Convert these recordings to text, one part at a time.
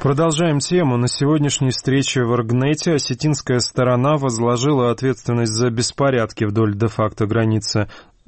Продолжаем тему. На сегодняшней встрече в Оргнете осетинская сторона возложила ответственность за беспорядки вдоль де-факто границы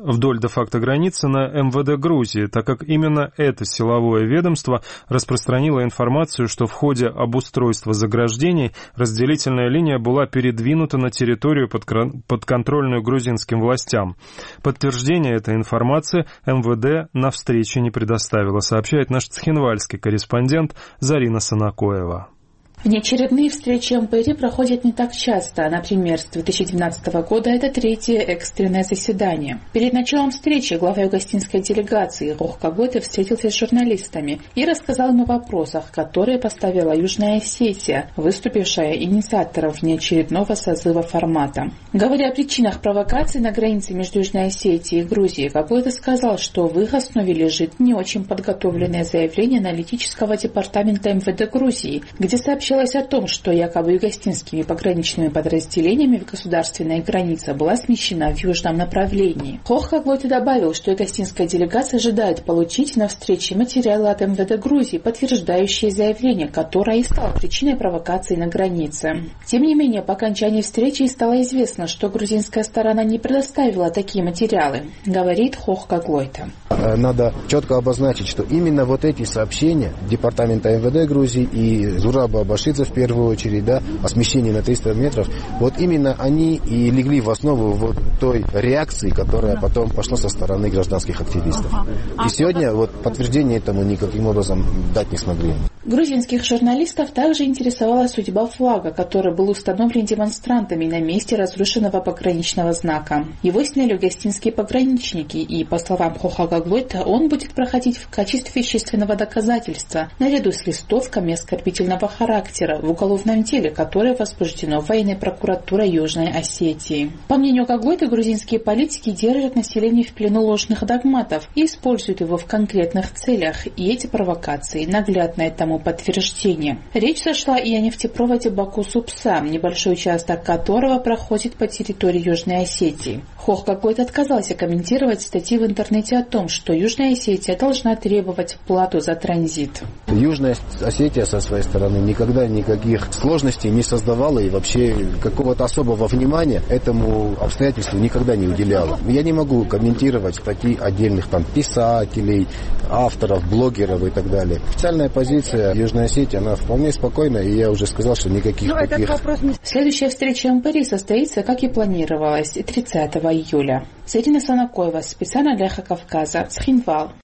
на МВД Грузии, так как именно это силовое ведомство распространило информацию, что в ходе обустройства заграждений разделительная линия была передвинута на территорию, подконтрольную грузинским властям. Подтверждение этой информации МВД на встрече не предоставило, сообщает наш цхинвальский корреспондент Зарина Санакоева. Внеочередные встречи МПР проходят не так часто. Например, с 2012 года это третье экстренное заседание. Перед началом встречи глава югостинской делегации Хох Каглойта встретился с журналистами и рассказал им о вопросах, которые поставила Южная Осетия, выступившая инициатором внеочередного созыва формата. Говоря о причинах провокаций на границе между Южной Осетией и Грузией, Каглойта сказал, что в их основе лежит не очень подготовленное заявление аналитического департамента МВД Грузии, где сообщалось о том, что якобы югостинскими пограничными подразделениями государственная граница была смещена в южном направлении. Хох Каглойта добавил, что югостинская делегация ожидает получить на встрече материалы от МВД Грузии, подтверждающие заявление, которое и стало причиной провокации на границе. Тем не менее, по окончании встречи стало известно, что грузинская сторона не предоставила такие материалы, говорит Хох Каглойта. Надо четко обозначить, что именно вот эти сообщения Департамента МВД Грузии и Зураба Башидзе в первую очередь, о смещении на 300 метров, вот именно они и легли в основу вот той реакции, которая потом пошла со стороны гражданских активистов. И сегодня вот подтверждение этому никаким образом дать не смогли. Грузинских журналистов также интересовала судьба флага, который был установлен демонстрантами на месте разрушенного пограничного знака. Его сняли югостинские пограничники, и, по словам Хоха Каглойта, он будет проходить в качестве вещественного доказательства, наряду с листовками оскорбительного характера в уголовном деле, которое возбуждено военной прокуратурой Южной Осетии. По мнению Каглойта, грузинские политики держат население в плену ложных догматов и используют его в конкретных целях, и эти провокации наглядное тому подтверждение. Речь зашла и о нефтепроводе Баку-Супса, небольшой участок которого проходит по территории Южной Осетии. Хох Каглойта отказался комментировать статьи в интернете о том, что Южная Осетия должна требовать плату за транзит. Южная Осетия со своей стороны никогда никаких сложностей не создавала и вообще какого-то особого внимания этому обстоятельству никогда не уделяла. Я не могу комментировать статьи отдельных писателей, авторов, блогеров и так далее. Официальная позиция Южной Осетии, она вполне спокойна, и я уже сказал, что никаких таких... Следующая встреча МПР состоится, как и планировалось, 30 июля. Зарина Санакоева, специально для Кавказа, Цхинвал.